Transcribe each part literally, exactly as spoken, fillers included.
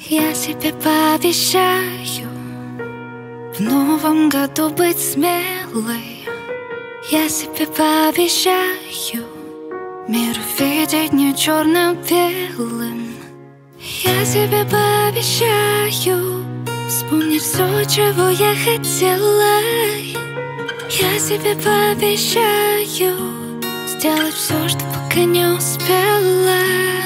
Я себе пообещаю в новом году быть смелой. Я себе пообещаю мир видеть не черно-белым. Я себе пообещаю вспомнить все, чего я хотела. Я себе пообещаю сделать все, что пока не успела.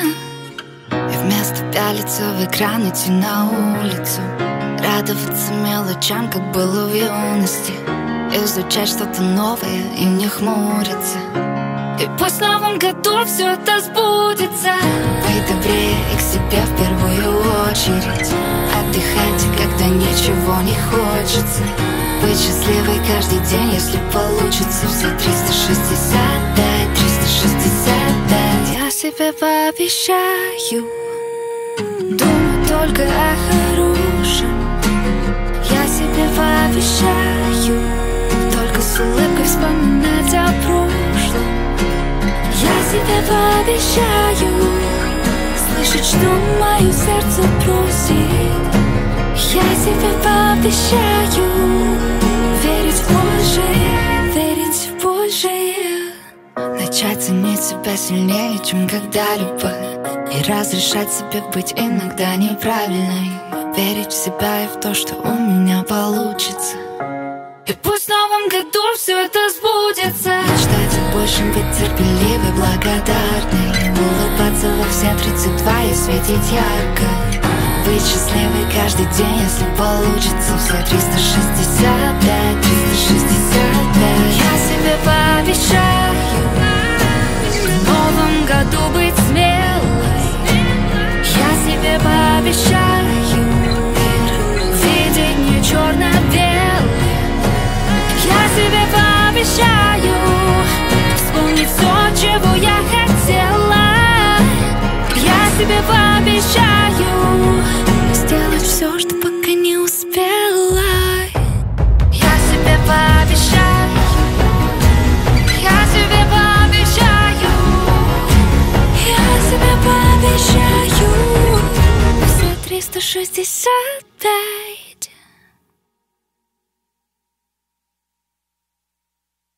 И вместо пялиться в экран идти на улицу, радоваться мелочам, как было в юности, изучать что-то новое и не хмуриться. И пусть в новом году все это сбудется. Быть добрее и к себе в первую очередь. Отдыхайте, когда ничего не хочется. Быть счастливой каждый день, если получится. Все триста шестьдесят пять, триста шестьдесят пять. Я себе пообещаю думать только о хорошем. Я себе пообещаю только с улыбкой вспоминать о прошлом. Я себе пообещаю слышать, что мое сердце просит. Я себе пообещаю верить в Божие, верить в Божие. Начать ценить себя сильнее, чем когда-либо, и разрешать себе быть иногда неправильной. Верить в себя и в то, что у меня получится. И пусть в новом году все это сбудется. Мечтать о большем, быть терпеливой, благодарной, улыбаться во все тридцать два и светить ярко. Быть счастливой каждый день, если получится. Все триста шестьдесят пять, триста шестьдесят пять. Я себе пообещаю в новом году быть смелой. Я себе пообещаю видеть не черно-белый. Я себе пообещаю вспомнить все, чего я хотела. Я себе пообещаю сделать все, что пока не успела. Я себе пообещаю, я себе пообещаю, я себе пообещаю все триста шестьдесят пять.